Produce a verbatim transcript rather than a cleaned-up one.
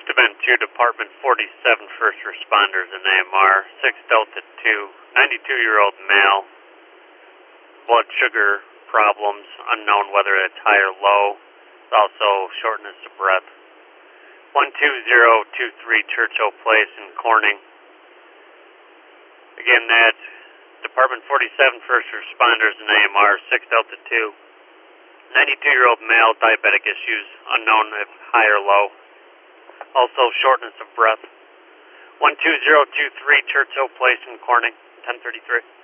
Event two, Department forty-seven, first responders in A M R, six Delta two, ninety-two-year-old male, blood sugar problems, unknown whether it's high or low, also shortness of breath. one two zero two three Churchill Place in Corning. Again, that's Department forty-seven, first responders in A M R, six Delta two, ninety-two-year-old male, diabetic issues, unknown if high or low. Also shortness of breath. one two zero two three Churchill Place in Corning, ten thirty-three.